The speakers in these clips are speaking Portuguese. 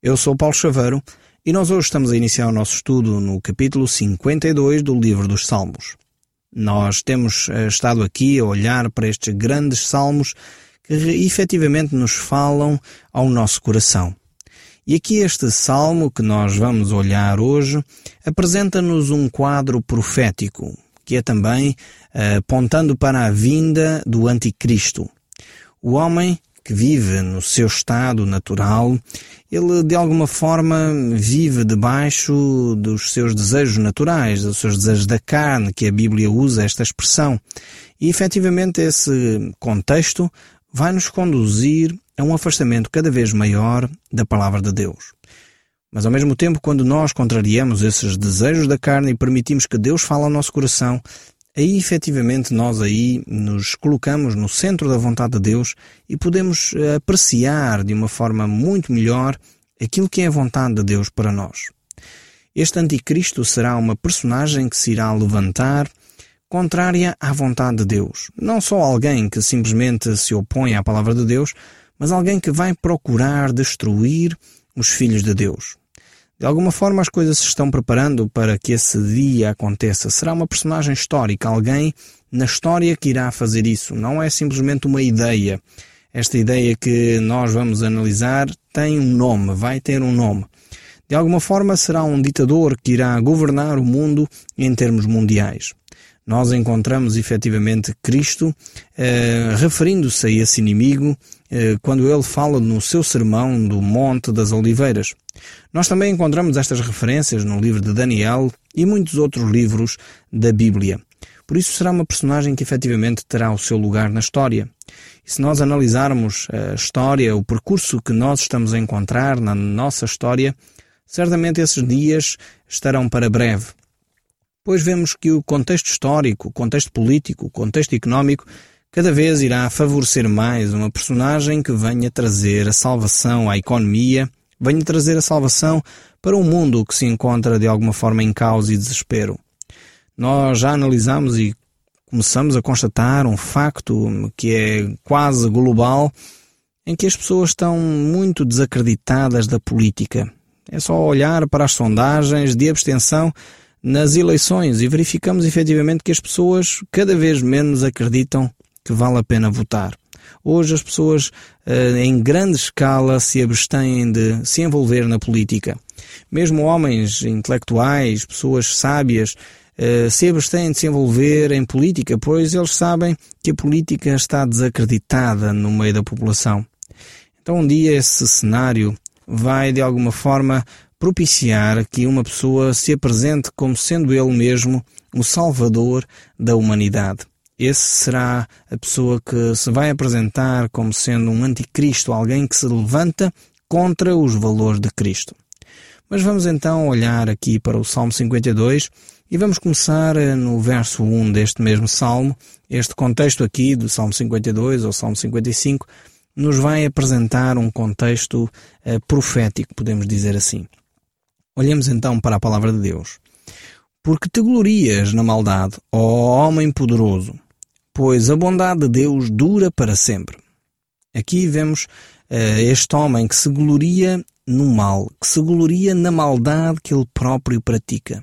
Eu sou Paulo Chaveiro e nós hoje estamos a iniciar o nosso estudo no capítulo 52 do livro dos Salmos. Nós temos estado aqui a olhar para estes grandes salmos que efetivamente nos falam ao nosso coração. E aqui este salmo que nós vamos olhar hoje apresenta-nos um quadro profético, que é também apontando para a vinda do Anticristo. O homem que vive no seu estado natural, ele de alguma forma vive debaixo dos seus desejos naturais, dos seus desejos da carne, que a Bíblia usa esta expressão. E efetivamente esse contexto vai nos conduzir a um afastamento cada vez maior da palavra de Deus. Mas ao mesmo tempo, quando nós contrariamos esses desejos da carne e permitimos que Deus fale ao nosso coração, aí efetivamente nós aí nos colocamos no centro da vontade de Deus e podemos apreciar de uma forma muito melhor aquilo que é a vontade de Deus para nós. Este Anticristo será uma personagem que se irá levantar contrária à vontade de Deus. Não só alguém que simplesmente se opõe à palavra de Deus, mas alguém que vai procurar destruir os filhos de Deus. De alguma forma as coisas se estão preparando para que esse dia aconteça. Será uma personagem histórica, alguém na história que irá fazer isso. Não é simplesmente uma ideia. Esta ideia que nós vamos analisar tem um nome, vai ter um nome. De alguma forma será um ditador que irá governar o mundo em termos mundiais. Nós encontramos efetivamente Cristo referindo-se a esse inimigo quando ele fala no seu sermão do Monte das Oliveiras. Nós também encontramos estas referências no livro de Daniel e muitos outros livros da Bíblia. Por isso será uma personagem que efetivamente terá o seu lugar na história. E se nós analisarmos a história, o percurso que nós estamos a encontrar na nossa história, certamente esses dias estarão para breve. Pois vemos que o contexto histórico, o contexto político, o contexto económico, cada vez irá favorecer mais uma personagem que venha trazer a salvação à economia, venha trazer a salvação para um mundo que se encontra de alguma forma em caos e desespero. Nós já analisamos e começamos a constatar um facto que é quase global, em que as pessoas estão muito desacreditadas da política. É só olhar para as sondagens de abstenção nas eleições e verificamos efetivamente que as pessoas cada vez menos acreditam que vale a pena votar. Hoje as pessoas em grande escala se abstêm de se envolver na política. Mesmo homens intelectuais, pessoas sábias, se abstêm de se envolver em política, pois eles sabem que a política está desacreditada no meio da população. Então um dia esse cenário vai de alguma forma propiciar que uma pessoa se apresente como sendo ele mesmo o salvador da humanidade. Esse será a pessoa que se vai apresentar como sendo um anticristo, alguém que se levanta contra os valores de Cristo. Mas vamos então olhar aqui para o Salmo 52 e vamos começar no verso 1 deste mesmo Salmo. Este contexto aqui do Salmo 52 ou Salmo 55 nos vai apresentar um contexto profético, podemos dizer assim. Olhemos então para a palavra de Deus. Porque te glorias na maldade, ó homem poderoso, pois a bondade de Deus dura para sempre. Aqui vemos este homem que se gloria no mal, que se gloria na maldade que ele próprio pratica.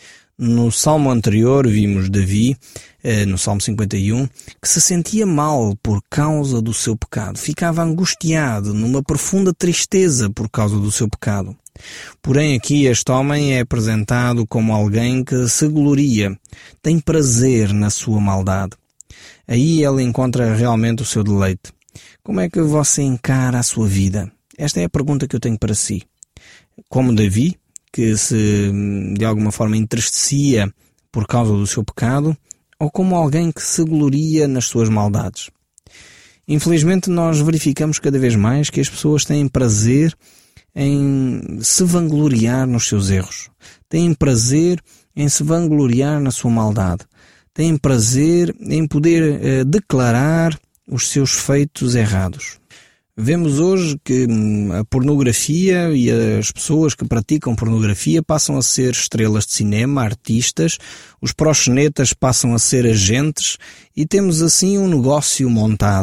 No salmo anterior vimos Davi, no Salmo 51, que se sentia mal por causa do seu pecado. Ficava angustiado, numa profunda tristeza por causa do seu pecado. Porém aqui este homem é apresentado como alguém que se gloria, tem prazer na sua maldade. Aí ele encontra realmente o seu deleite. Como é que você encara a sua vida? Esta é a pergunta que eu tenho para si. Como Davi, que se de alguma forma entristecia por causa do seu pecado, ou como alguém que se gloria nas suas maldades? Infelizmente nós verificamos cada vez mais que as pessoas têm prazer em se vangloriar nos seus erros. Têm prazer em se vangloriar na sua maldade. Têm prazer em poder declarar os seus feitos errados. Vemos hoje que a pornografia e as pessoas que praticam pornografia passam a ser estrelas de cinema, artistas, os proxenetas passam a ser agentes e temos assim um negócio montado.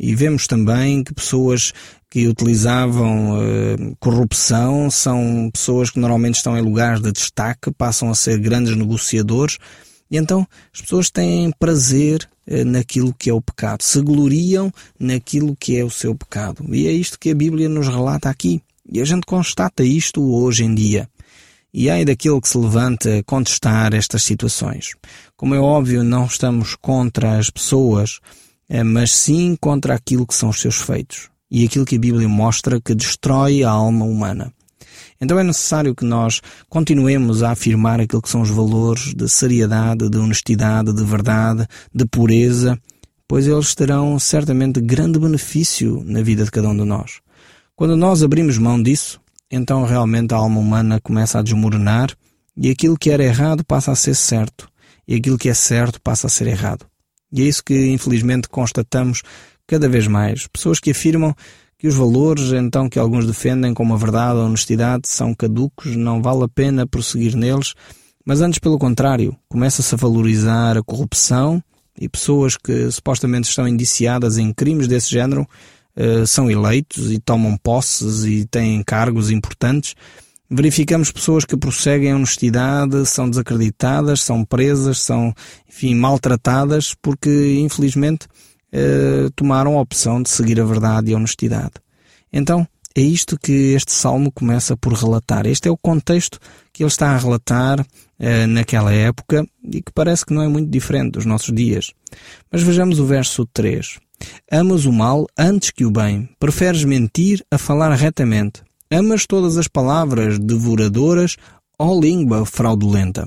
E vemos também que pessoas que utilizavam corrupção são pessoas que normalmente estão em lugares de destaque, passam a ser grandes negociadores, e então as pessoas têm prazer naquilo que é o pecado, se gloriam naquilo que é o seu pecado. E é isto que a Bíblia nos relata aqui. E a gente constata isto hoje em dia. E ai daquele que se levanta a contestar estas situações. Como é óbvio, não estamos contra as pessoas, mas sim contra aquilo que são os seus feitos. E aquilo que a Bíblia mostra que destrói a alma humana. Então é necessário que nós continuemos a afirmar aquilo que são os valores de seriedade, de honestidade, de verdade, de pureza, pois eles terão certamente grande benefício na vida de cada um de nós. Quando nós abrimos mão disso, então realmente a alma humana começa a desmoronar e aquilo que era errado passa a ser certo e aquilo que é certo passa a ser errado. E é isso que infelizmente constatamos cada vez mais. Pessoas que afirmam que os valores então que alguns defendem como a verdade, a honestidade, são caducos, não vale a pena prosseguir neles, mas antes pelo contrário, começa-se a valorizar a corrupção e pessoas que supostamente estão indiciadas em crimes desse género são eleitos e tomam posses e têm cargos importantes. Verificamos pessoas que prosseguem a honestidade, são desacreditadas, são presas, são, enfim, maltratadas porque, infelizmente, tomaram a opção de seguir a verdade e a honestidade. Então, é isto que este salmo começa por relatar. Este é o contexto que ele está a relatar naquela época e que parece que não é muito diferente dos nossos dias. Mas vejamos o verso 3. Amas o mal antes que o bem, preferes mentir a falar retamente. Amas todas as palavras devoradoras, ó língua fraudulenta.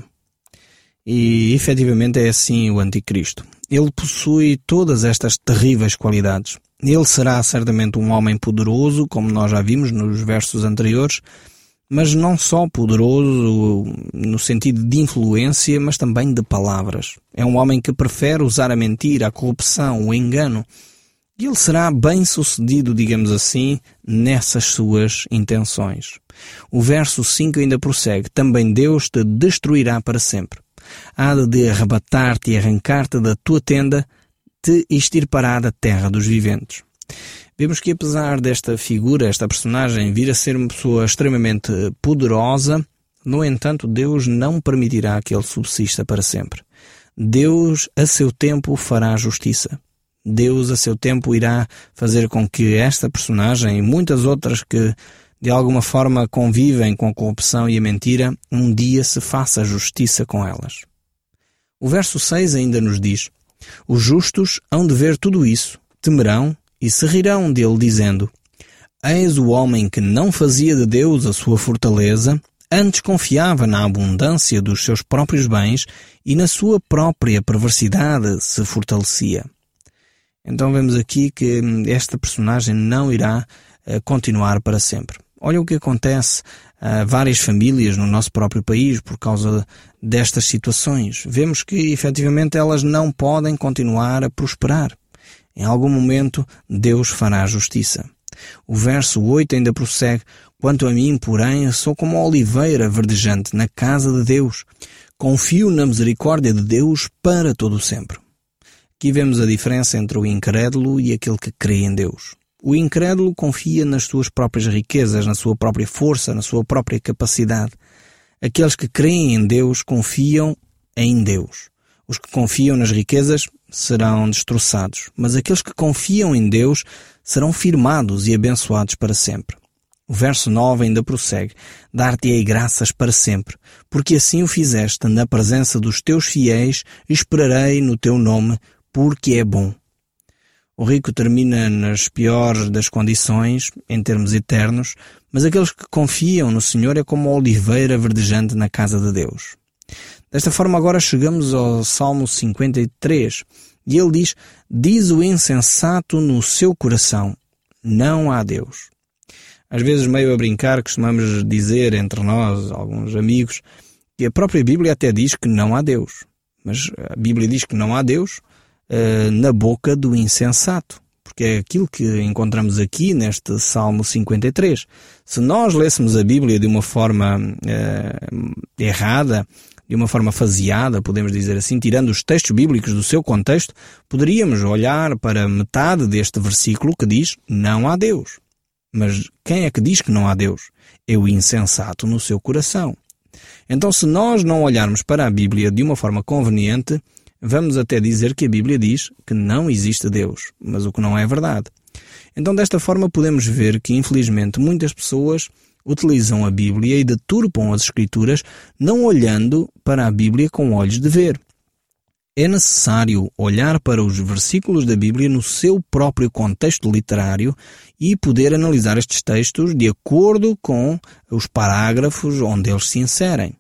E, efetivamente, é assim o Anticristo. Ele possui todas estas terríveis qualidades. Ele será certamente um homem poderoso, como nós já vimos nos versos anteriores, mas não só poderoso no sentido de influência, mas também de palavras. É um homem que prefere usar a mentira, a corrupção, o engano. E ele será bem-sucedido, digamos assim, nessas suas intenções. O verso 5 ainda prossegue. Também Deus te destruirá para sempre. Há de arrebatar-te e arrancar-te da tua tenda, te extirpará da terra dos viventes. Vemos que apesar desta figura, esta personagem, vir a ser uma pessoa extremamente poderosa, no entanto, Deus não permitirá que ele subsista para sempre. Deus, a seu tempo, fará justiça. Deus, a seu tempo, irá fazer com que esta personagem e muitas outras que, de alguma forma, convivem com a corrupção e a mentira, um dia se faça justiça com elas. O verso 6 ainda nos diz: os justos hão de ver tudo isso, temerão e se rirão dele, dizendo: eis o homem que não fazia de Deus a sua fortaleza, antes confiava na abundância dos seus próprios bens e na sua própria perversidade se fortalecia. Então vemos aqui que esta personagem não irá continuar para sempre. Olha o que acontece a várias famílias no nosso próprio país por causa destas situações. Vemos que, efetivamente, elas não podem continuar a prosperar. Em algum momento, Deus fará justiça. O verso 8 ainda prossegue: quanto a mim, porém, sou como a oliveira verdejante na casa de Deus. Confio na misericórdia de Deus para todo o sempre. Aqui vemos a diferença entre o incrédulo e aquele que crê em Deus. O incrédulo confia nas suas próprias riquezas, na sua própria força, na sua própria capacidade. Aqueles que creem em Deus confiam em Deus. Os que confiam nas riquezas serão destroçados, mas aqueles que confiam em Deus serão firmados e abençoados para sempre. O verso 9 ainda prossegue: dar-te-ei graças para sempre, porque assim o fizeste na presença dos teus fiéis, esperarei no teu nome, porque é bom. O rico termina nas piores das condições, em termos eternos, mas aqueles que confiam no Senhor é como a oliveira verdejante na casa de Deus. Desta forma agora chegamos ao Salmo 53, e ele diz: diz o insensato no seu coração, não há Deus. Às vezes, meio a brincar, costumamos dizer entre nós, alguns amigos, que a própria Bíblia até diz que não há Deus. Mas a Bíblia diz que não há Deus na boca do insensato, porque é aquilo que encontramos aqui neste Salmo 53. Se nós lêssemos a Bíblia de uma forma errada, de de uma forma faseada, podemos dizer assim, tirando os textos bíblicos do seu contexto, poderíamos olhar para metade deste versículo que diz não há Deus. Mas quem é que diz que não há Deus? É o insensato no seu coração. Então, se nós não olharmos para a Bíblia de uma forma conveniente, vamos até dizer que a Bíblia diz que não existe Deus, mas o que não é verdade. Então, desta forma, podemos ver que, infelizmente, muitas pessoas utilizam a Bíblia e deturpam as Escrituras não olhando para a Bíblia com olhos de ver. É necessário olhar para os versículos da Bíblia no seu próprio contexto literário e poder analisar estes textos de acordo com os parágrafos onde eles se inserem.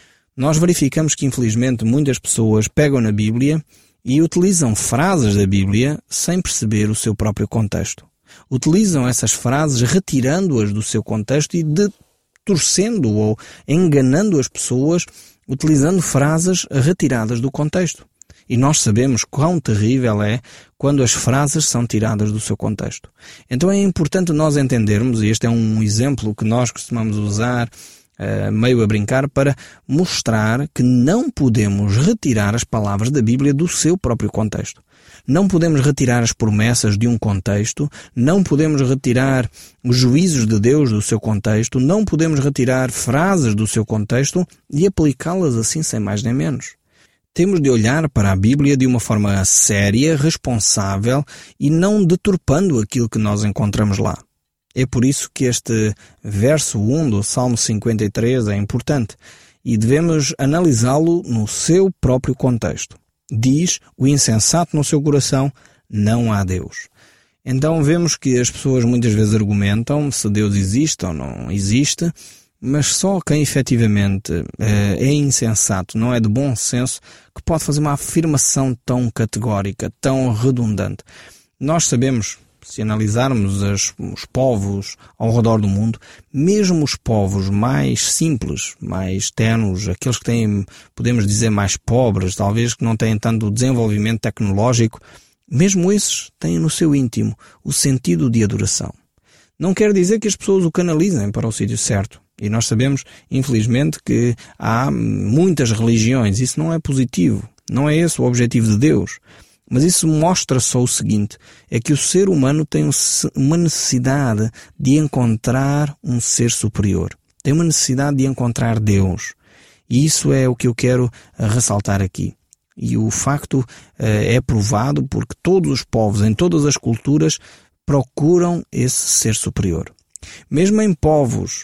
Nós verificamos que, infelizmente, muitas pessoas pegam na Bíblia e utilizam frases da Bíblia sem perceber o seu próprio contexto. Utilizam essas frases retirando-as do seu contexto e torcendo ou enganando as pessoas utilizando frases retiradas do contexto. E nós sabemos quão terrível é quando as frases são tiradas do seu contexto. Então é importante nós entendermos, e este é um exemplo que nós costumamos usar meio a brincar, para mostrar que não podemos retirar as palavras da Bíblia do seu próprio contexto. Não podemos retirar as promessas de um contexto, não podemos retirar os juízos de Deus do seu contexto, não podemos retirar frases do seu contexto e aplicá-las assim sem mais nem menos. Temos de olhar para a Bíblia de uma forma séria, responsável e não deturpando aquilo que nós encontramos lá. É por isso que este verso 1 do Salmo 53 é importante e devemos analisá-lo no seu próprio contexto. Diz o insensato no seu coração, não há Deus. Então vemos que as pessoas muitas vezes argumentam se Deus existe ou não existe, mas só quem efetivamente é insensato, não é de bom senso, que pode fazer uma afirmação tão categórica, tão redundante. Nós sabemos, se analisarmos os povos ao redor do mundo, mesmo os povos mais simples, mais tenues, aqueles que têm, podemos dizer, mais pobres, talvez que não têm tanto desenvolvimento tecnológico, mesmo esses têm no seu íntimo o sentido de adoração. Não quer dizer que as pessoas o canalizem para o sítio certo. E nós sabemos, infelizmente, que há muitas religiões. Isso não é positivo. Não é esse o objetivo de Deus. Mas isso mostra só o seguinte, é que o ser humano tem uma necessidade de encontrar um ser superior. Tem uma necessidade de encontrar Deus. E isso é o que eu quero ressaltar aqui. E o facto é provado porque todos os povos, em todas as culturas, procuram esse ser superior. Mesmo em povos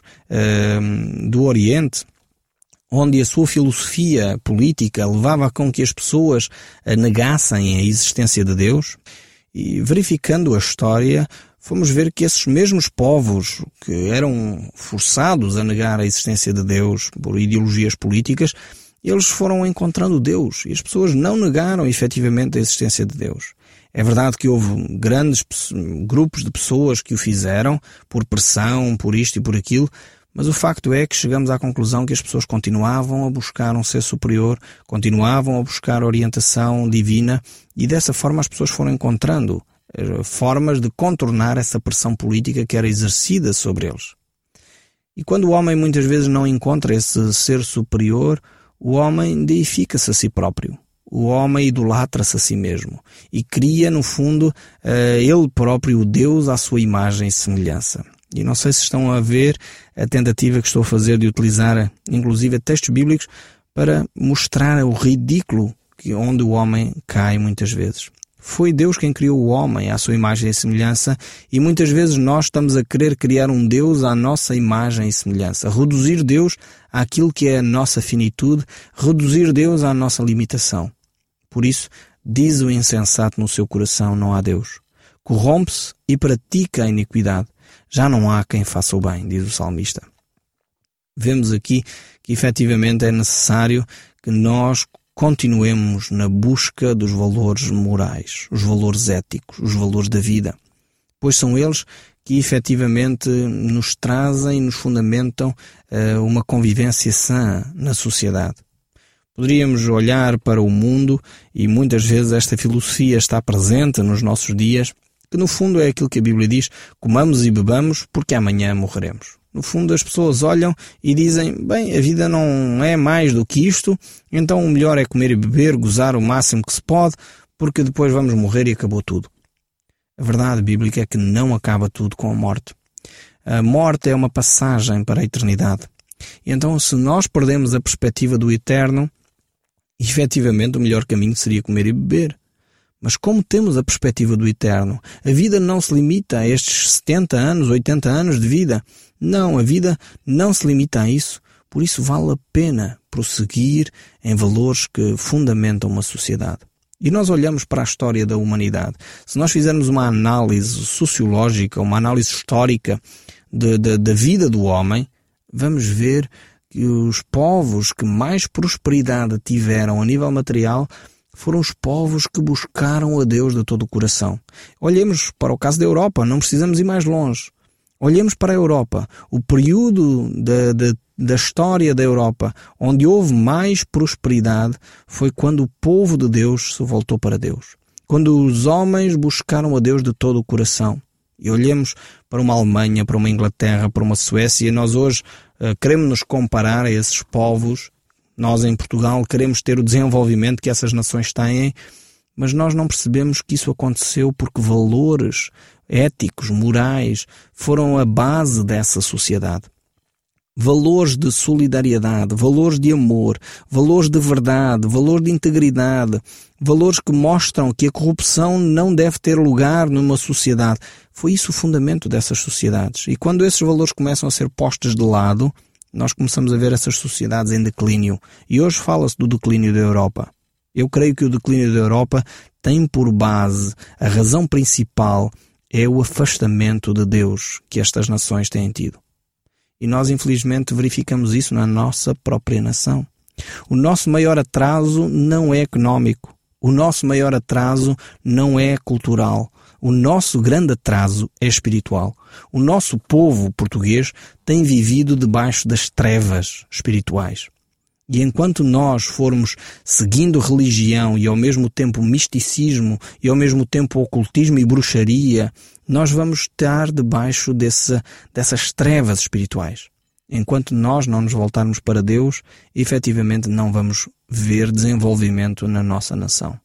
do Oriente, onde a sua filosofia política levava com que as pessoas negassem a existência de Deus, e verificando a história, fomos ver que esses mesmos povos que eram forçados a negar a existência de Deus por ideologias políticas, eles foram encontrando Deus e as pessoas não negaram efetivamente a existência de Deus. É verdade que houve grandes grupos de pessoas que o fizeram por pressão, por isto e por aquilo, mas o facto é que chegamos à conclusão que as pessoas continuavam a buscar um ser superior, continuavam a buscar orientação divina e dessa forma as pessoas foram encontrando formas de contornar essa pressão política que era exercida sobre eles. E quando o homem muitas vezes não encontra esse ser superior, o homem deifica-se a si próprio. O homem idolatra-se a si mesmo e cria, no fundo, ele próprio o Deus à sua imagem e semelhança. E não sei se estão a ver a tentativa que estou a fazer de utilizar, inclusive, textos bíblicos para mostrar o ridículo onde o homem cai muitas vezes. Foi Deus quem criou o homem à sua imagem e semelhança e muitas vezes nós estamos a querer criar um Deus à nossa imagem e semelhança. Reduzir Deus àquilo que é a nossa finitude, reduzir Deus à nossa limitação. Por isso, diz o insensato no seu coração, não há Deus. Corrompe-se e pratica a iniquidade. Já não há quem faça o bem, diz o salmista. Vemos aqui que efetivamente é necessário que nós continuemos na busca dos valores morais, os valores éticos, os valores da vida, pois são eles que efetivamente nos trazem, nos fundamentam uma convivência sã na sociedade. Poderíamos olhar para o mundo e muitas vezes esta filosofia está presente nos nossos dias, que no fundo é aquilo que a Bíblia diz, comamos e bebamos porque amanhã morreremos. No fundo, as pessoas olham e dizem, bem, a vida não é mais do que isto, então o melhor é comer e beber, gozar o máximo que se pode, porque depois vamos morrer e acabou tudo. A verdade bíblica é que não acaba tudo com a morte. A morte é uma passagem para a eternidade. E então, se nós perdemos a perspectiva do eterno, efetivamente o melhor caminho seria comer e beber. Mas como temos a perspectiva do eterno, a vida não se limita a estes 70 anos, 80 anos de vida. Não, a vida não se limita a isso. Por isso vale a pena prosseguir em valores que fundamentam uma sociedade. E nós olhamos para a história da humanidade. Se nós fizermos uma análise sociológica, uma análise histórica da vida do homem, vamos ver que os povos que mais prosperidade tiveram a nível material foram os povos que buscaram a Deus de todo o coração. Olhemos para o caso da Europa, não precisamos ir mais longe. Olhemos para a Europa, o período da história da Europa onde houve mais prosperidade foi quando o povo de Deus se voltou para Deus. Quando os homens buscaram a Deus de todo o coração. E olhemos para uma Alemanha, para uma Inglaterra, para uma Suécia, e nós hoje queremos nos comparar a esses povos. Nós em Portugal queremos ter o desenvolvimento que essas nações têm, mas nós não percebemos que isso aconteceu porque valores éticos, morais, foram a base dessa sociedade. Valores de solidariedade, valores de amor, valores de verdade, valores de integridade, valores que mostram que a corrupção não deve ter lugar numa sociedade. Foi isso o fundamento dessas sociedades. E quando esses valores começam a ser postos de lado, nós começamos a ver essas sociedades em declínio. E hoje fala-se do declínio da Europa. Eu creio que o declínio da Europa tem por base, a razão principal é o afastamento de Deus que estas nações têm tido. E nós, infelizmente, verificamos isso na nossa própria nação. O nosso maior atraso não é económico. O nosso maior atraso não é cultural. O nosso grande atraso é espiritual. O nosso povo português tem vivido debaixo das trevas espirituais. E enquanto nós formos seguindo religião e ao mesmo tempo misticismo e ao mesmo tempo ocultismo e bruxaria, nós vamos estar debaixo dessas trevas espirituais. Enquanto nós não nos voltarmos para Deus, efetivamente não vamos ver desenvolvimento na nossa nação.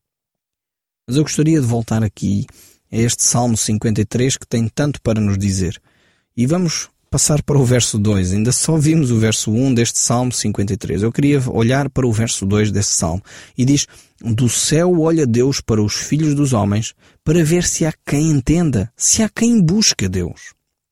Mas eu gostaria de voltar aqui a este Salmo 53 que tem tanto para nos dizer. E vamos passar para o verso 2. Ainda só vimos o verso 1 deste Salmo 53. Eu queria olhar para o verso 2 desse Salmo. E diz, do céu olha Deus para os filhos dos homens para ver se há quem entenda, se há quem busque Deus.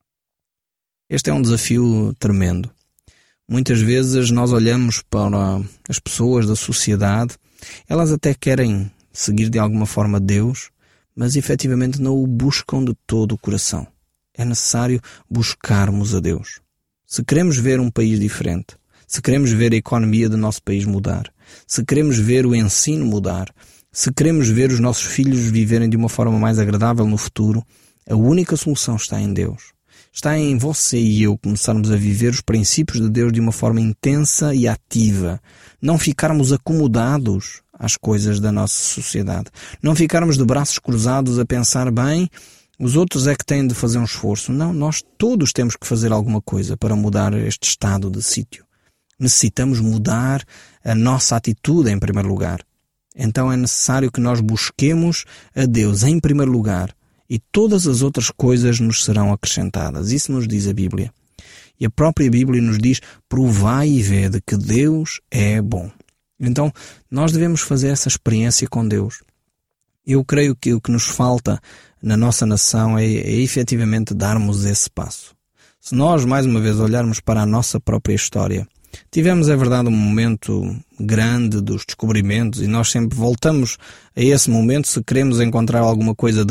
Este é um desafio tremendo. Muitas vezes nós olhamos para as pessoas da sociedade, elas até querem seguir de alguma forma Deus, mas efetivamente não o buscam de todo o coração. É necessário buscarmos a Deus. Se queremos ver um país diferente, se queremos ver a economia do nosso país mudar, se queremos ver o ensino mudar, se queremos ver os nossos filhos viverem de uma forma mais agradável no futuro, a única solução está em Deus. Está em você e eu começarmos a viver os princípios de Deus de uma forma intensa e ativa. Não ficarmos acomodados às coisas da nossa sociedade. Não ficarmos de braços cruzados a pensar, bem, os outros é que têm de fazer um esforço. Não, nós todos temos que fazer alguma coisa para mudar este estado de sítio. Necessitamos mudar a nossa atitude em primeiro lugar. Então é necessário que nós busquemos a Deus em primeiro lugar e todas as outras coisas nos serão acrescentadas. Isso nos diz a Bíblia. E a própria Bíblia nos diz, provai e vede que Deus é bom. Então nós devemos fazer essa experiência com Deus. Eu creio que o que nos falta na nossa nação é efetivamente darmos esse passo. Se nós, mais uma vez, olharmos para a nossa própria história, tivemos, é verdade, um momento grande dos descobrimentos e nós sempre voltamos a esse momento se queremos encontrar alguma coisa de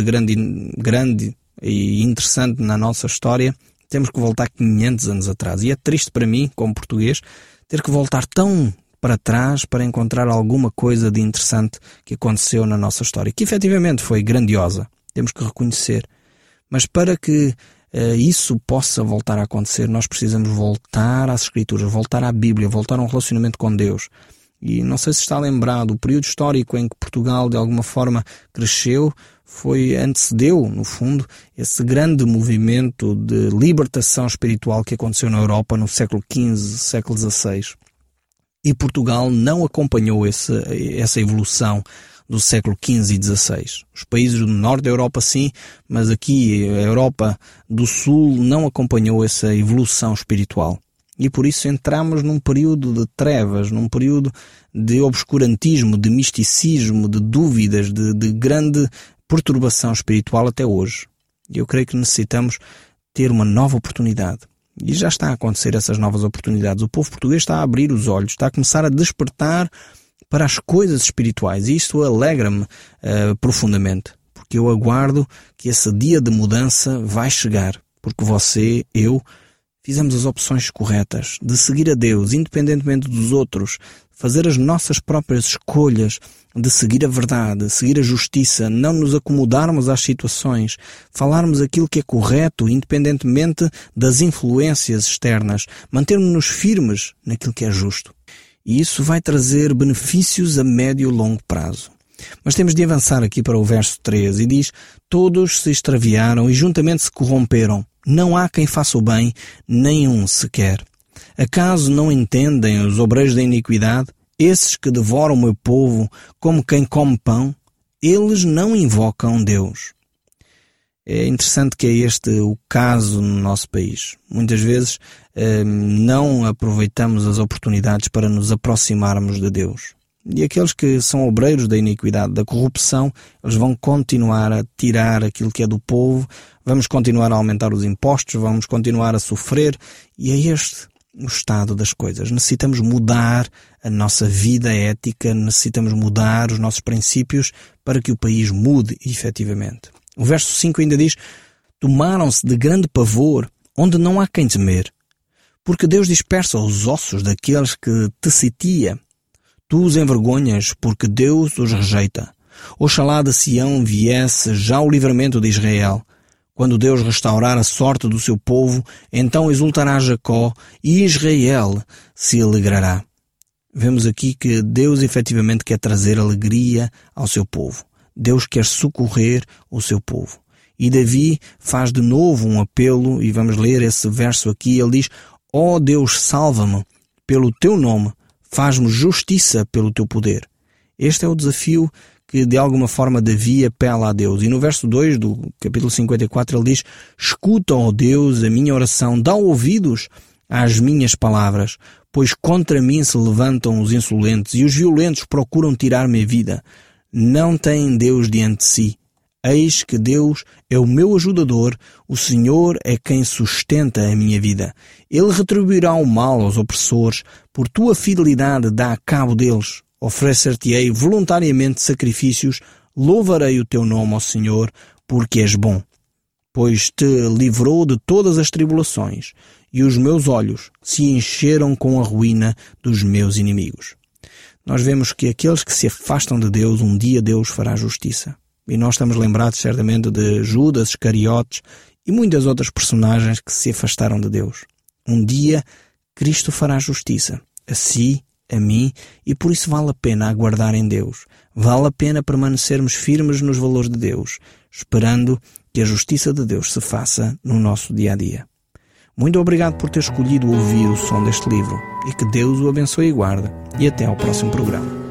grande e interessante na nossa história, temos que voltar 500 anos atrás. E é triste para mim, como português, ter que voltar tão para trás para encontrar alguma coisa de interessante que aconteceu na nossa história, que efetivamente foi grandiosa, temos que reconhecer. Mas para que isso possa voltar a acontecer, nós precisamos voltar às Escrituras, voltar à Bíblia, voltar a um relacionamento com Deus. E não sei se está lembrado, o período histórico em que Portugal de alguma forma cresceu antecedeu, no fundo, esse grande movimento de libertação espiritual que aconteceu na Europa no século XV, século XVI. E Portugal não acompanhou essa evolução do século XV e XVI. Os países do norte da Europa sim, mas aqui a Europa do sul não acompanhou essa evolução espiritual. E por isso entramos num período de trevas, num período de obscurantismo, de misticismo, de dúvidas, de grande perturbação espiritual até hoje. E eu creio que necessitamos ter uma nova oportunidade. E já está a acontecer essas novas oportunidades. O povo português está a abrir os olhos, está a começar a despertar para as coisas espirituais. E isto alegra-me profundamente, porque eu aguardo que esse dia de mudança vai chegar. Porque você, eu, fizemos as opções corretas de seguir a Deus, independentemente dos outros, fazer as nossas próprias escolhas, de seguir a verdade, seguir a justiça, não nos acomodarmos às situações, falarmos aquilo que é correto, independentemente das influências externas, mantermos-nos firmes naquilo que é justo. E isso vai trazer benefícios a médio e longo prazo. Mas temos de avançar aqui para o verso 13 e diz: todos se extraviaram e juntamente se corromperam. Não há quem faça o bem, nenhum sequer. Acaso não entendem os obreiros da iniquidade? Esses que devoram o meu povo como quem come pão? Eles não invocam Deus. É interessante que é este o caso no nosso país. Muitas vezes não aproveitamos as oportunidades para nos aproximarmos de Deus. E aqueles que são obreiros da iniquidade, da corrupção, eles vão continuar a tirar aquilo que é do povo, vamos continuar a aumentar os impostos, vamos continuar a sofrer, e é este o estado das coisas. Necessitamos mudar a nossa vida ética, necessitamos mudar os nossos princípios para que o país mude efetivamente. O verso 5 ainda diz: tomaram-se de grande pavor, onde não há quem temer, porque Deus dispersa os ossos daqueles que te sitia. Tu os envergonhas, porque Deus os rejeita. Oxalá de Sião viesse já o livramento de Israel. Quando Deus restaurar a sorte do seu povo, então exultará Jacó e Israel se alegrará. Vemos aqui que Deus efetivamente quer trazer alegria ao seu povo. Deus quer socorrer o seu povo. E Davi faz de novo um apelo, e vamos ler esse verso aqui. Ele diz: ó Deus, salva-me pelo teu nome, faz-me justiça pelo teu poder. Este é o desafio que de alguma forma Davi apela a Deus. E no verso 2 do capítulo 54 ele diz: escuta, ó Deus, a minha oração, dá ouvidos às minhas palavras, pois contra mim se levantam os insolentes e os violentos procuram tirar-me a vida. Não têm Deus diante de si. Eis que Deus é o meu ajudador, o Senhor é quem sustenta a minha vida. Ele retribuirá o mal aos opressores, por tua fidelidade dá cabo deles. Oferecer-te-ei voluntariamente sacrifícios, louvarei o teu nome, ó Senhor, porque és bom. Pois te livrou de todas as tribulações, e os meus olhos se encheram com a ruína dos meus inimigos. Nós vemos que aqueles que se afastam de Deus, um dia Deus fará justiça. E nós estamos lembrados certamente de Judas, Iscariotes e muitas outras personagens que se afastaram de Deus. Um dia Cristo fará justiça a si, a mim, e por isso vale a pena aguardar em Deus. Vale a pena permanecermos firmes nos valores de Deus, esperando que a justiça de Deus se faça no nosso dia-a-dia. Muito obrigado por ter escolhido ouvir o som deste livro, e que Deus o abençoe e guarde. E até ao próximo programa.